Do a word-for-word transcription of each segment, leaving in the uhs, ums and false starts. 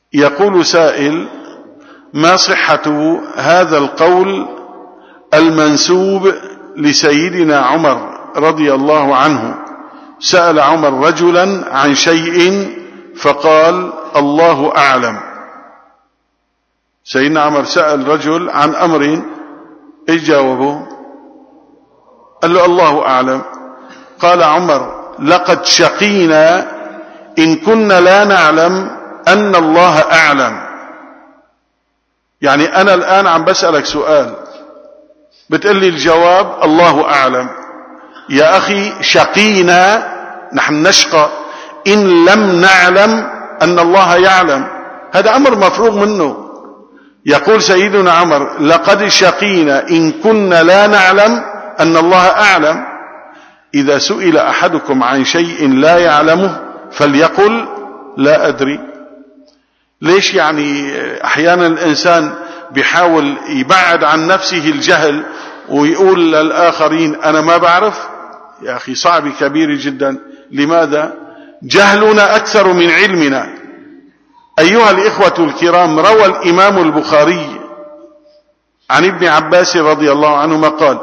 يقول سائل: ما صحة هذا القول المنسوب لسيدنا عمر رضي الله عنه؟ سأل عمر رجلا عن شيء فقال: الله أعلم. سيدنا عمر سأل رجل عن أمر، ايش جاوبه؟ قال له: الله أعلم. قال عمر: لقد شقينا إن كنا لا نعلم أن الله أعلم. يعني أنا الآن عم بسألك سؤال، بتقول لي الجواب الله أعلم. يا أخي، شقينا، نحن نشقى إن لم نعلم أن الله يعلم. هذا أمر مفروغ منه. يقول سيدنا عمر: لقد شقينا إن كنا لا نعلم أن الله أعلم. إذا سئل أحدكم عن شيء لا يعلمه فليقل: لا أدري. ليش؟ يعني أحيانا الإنسان بيحاول يبعد عن نفسه الجهل ويقول للآخرين أنا ما بعرف. يا أخي، صعب كبير جدا. لماذا؟ جهلنا أكثر من علمنا. أيها الإخوة الكرام، روى الإمام البخاري عن ابن عباس رضي الله عنهما قال،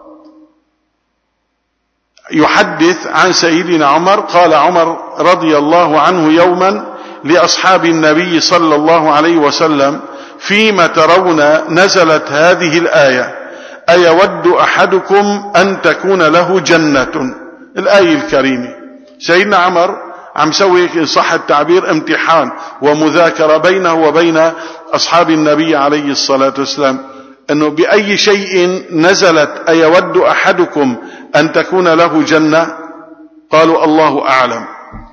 يحدث عن سيدنا عمر، قال عمر رضي الله عنه يوما لأصحاب النبي صلى الله عليه وسلم: فيما ترون نزلت هذه الآية: أيود أحدكم أن تكون له جنة. الآية الكريمة. سيدنا عمر عم سوي إن صح التعبير امتحان ومذاكرة بينه وبين أصحاب النبي عليه الصلاة والسلام، أنه بأي شيء نزلت أيود أحدكم أن تكون له جنة؟ قالوا: الله أعلم.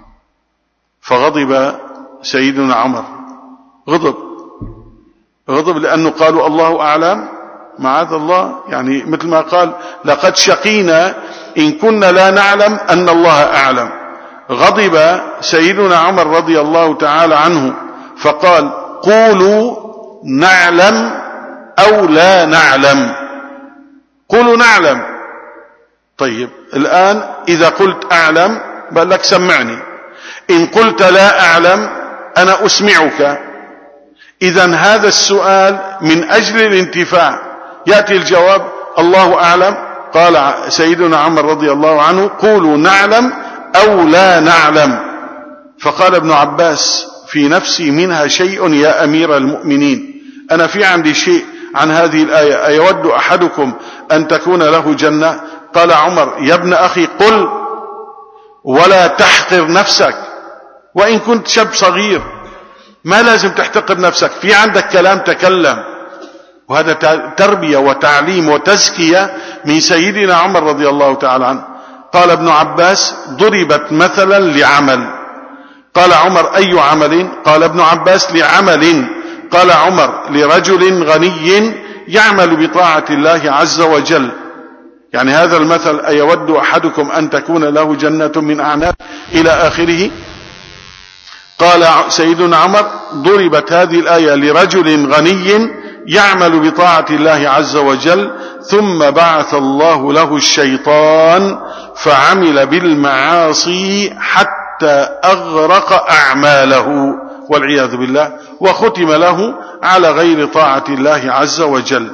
فغضب سيدنا عمر، غضب غضب لأنه قالوا الله أعلم. معاذ الله، يعني مثل ما قال: لقد شقينا إن كنا لا نعلم أن الله أعلم. غضب سيدنا عمر رضي الله تعالى عنه فقال: قولوا نعلم أو لا نعلم. قولوا نعلم. طيب، الآن إذا قلت أعلم بقول لك سمعني، إن قلت لا أعلم أنا أسمعك. إذن هذا السؤال من أجل الانتفاع. يأتي الجواب الله أعلم. قال سيدنا عمر رضي الله عنه: قولوا نعلم أو لا نعلم. فقال ابن عباس: في نفسي منها شيء يا أمير المؤمنين، أنا في عندي شيء عن هذه الآية: أيود أحدكم أن تكون له جنة؟ قال عمر: يا ابن أخي، قل ولا تحقر نفسك، وإن كنت شاب صغير ما لازم تحتقر نفسك. في عندك كلام تكلم. وهذا تربية وتعليم وتزكية من سيدنا عمر رضي الله تعالى عنه. قال ابن عباس: ضربت مثلا لعمل. قال عمر: أي عمل؟ قال ابن عباس: لعمل. قال عمر: لرجل غني يعمل بطاعة الله عز وجل. يعني هذا المثل: أيود أحدكم أن تكون له جنة من أعناب، إلى آخره. قال سيدنا عمر: ضربت هذه الآية لرجل غني يعمل بطاعة الله عز وجل، ثم بعث الله له الشيطان فعمل بالمعاصي حتى أغرق أعماله والعياذ بالله، وختم له على غير طاعة الله عز وجل.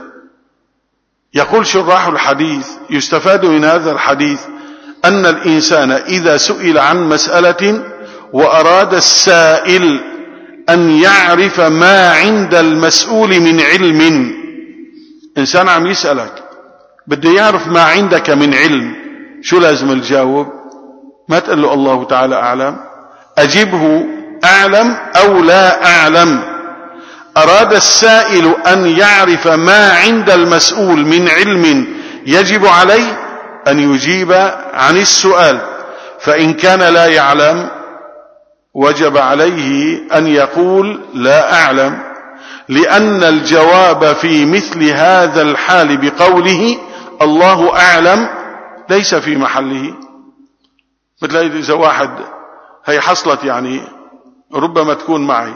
يقول شراح الحديث: يستفاد من هذا الحديث أن الإنسان إذا سئل عن مسألة وأراد السائل أن يعرف ما عند المسؤول من علم، إنسان عم يسألك بده يعرف ما عندك من علم، شو لازم الجاوب؟ ما تقول له الله تعالى أعلم، أجبه أعلم أو لا أعلم. أراد السائل أن يعرف ما عند المسؤول من علم، يجب عليه أن يجيب عن السؤال. فإن كان لا يعلم وجب عليه أن يقول لا أعلم، لأن الجواب في مثل هذا الحال بقوله الله أعلم ليس في محله. مثل إذا واحد، هي حصلت يعني ربما تكون معي،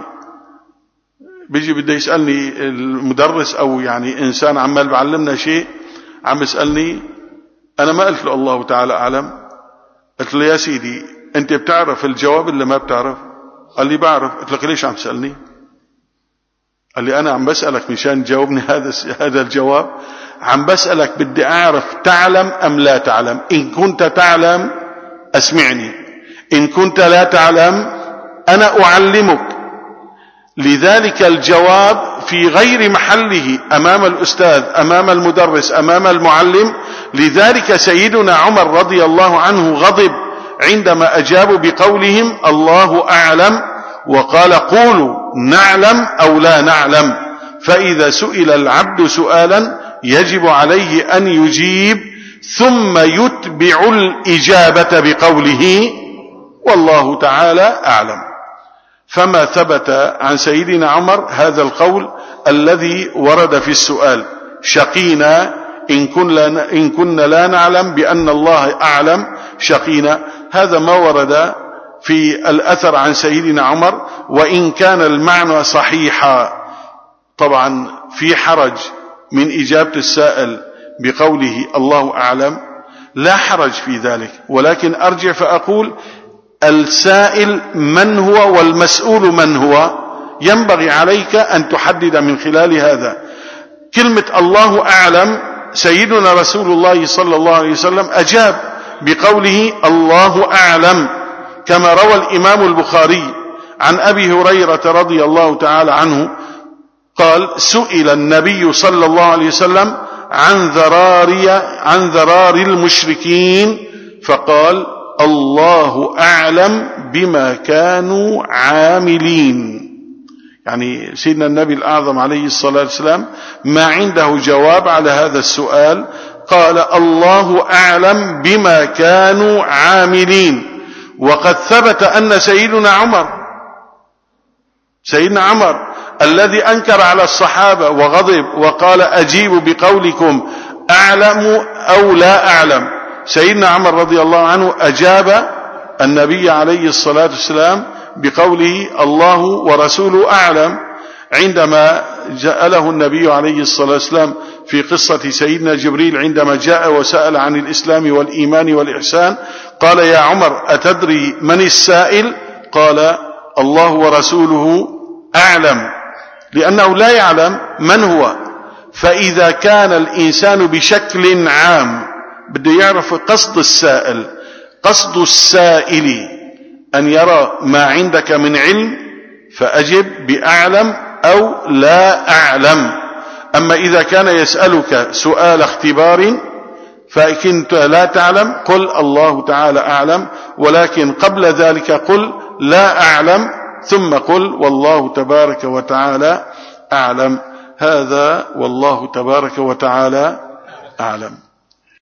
بيجي بده يسألني المدرس أو يعني إنسان عمال بعلمنا شيء، عم يسألني، أنا ما قلت له الله تعالى أعلم، قلت له يا سيدي أنت بتعرف الجواب اللي ما بتعرف؟ قال لي بعرف. قلت له ليش عم تسألني؟ قال لي أنا عم بسألك مشان تجاوبني هذا هذا الجواب، عم بسألك بدي أعرف تعلم أم لا تعلم. إن كنت تعلم أسمعني، إن كنت لا تعلم أنا أعلمك. لذلك الجواب في غير محله أمام الأستاذ، أمام المدرس، أمام المعلم. لذلك سيدنا عمر رضي الله عنه غضب عندما أجابوا بقولهم الله أعلم، وقال قولوا نعلم أو لا نعلم. فإذا سئل العبد سؤالا يجب عليه أن يجيب ثم يتبع الإجابة بقوله والله تعالى أعلم. فما ثبت عن سيدنا عمر هذا القول الذي ورد في السؤال: شقينا إن كنا, إن كنا لا نعلم بأن الله أعلم شقينا. هذا ما ورد في الأثر عن سيدنا عمر، وإن كان المعنى صحيحا. طبعا في حرج من إجابة السائل بقوله الله أعلم، لا حرج في ذلك، ولكن أرجع فأقول السائل من هو والمسؤول من هو. ينبغي عليك أن تحدد من خلال هذا. كلمة الله أعلم سيدنا رسول الله صلى الله عليه وسلم أجاب بقوله الله أعلم، كما روى الإمام البخاري عن أبي هريرة رضي الله تعالى عنه قال: سئل النبي صلى الله عليه وسلم عن ذراري عن ذرار المشركين فقال الله أعلم بما كانوا عاملين. يعني سيدنا النبي الأعظم عليه الصلاة والسلام ما عنده جواب على هذا السؤال، قال الله أعلم بما كانوا عاملين. وقد ثبت أن سيدنا عمر سيدنا عمر الذي أنكر على الصحابة وغضب وقال أجيب بقولكم أعلم أو لا أعلم، سيدنا عمر رضي الله عنه أجاب النبي عليه الصلاة والسلام بقوله الله ورسوله أعلم، عندما جاء النبي عليه الصلاة والسلام في قصة سيدنا جبريل عندما جاء وسأل عن الإسلام والإيمان والإحسان، قال يا عمر أتدري من السائل؟ قال الله ورسوله أعلم، لأنه لا يعلم من هو. فإذا كان الإنسان بشكل عام بده يعرف قصد السائل، قصد السائل أن يرى ما عندك من علم فأجب بأعلم أو لا أعلم. أما إذا كان يسألك سؤال اختبار فإن لا تعلم قل الله تعالى أعلم، ولكن قبل ذلك قل لا أعلم ثم قل والله تبارك وتعالى أعلم. هذا والله تبارك وتعالى أعلم.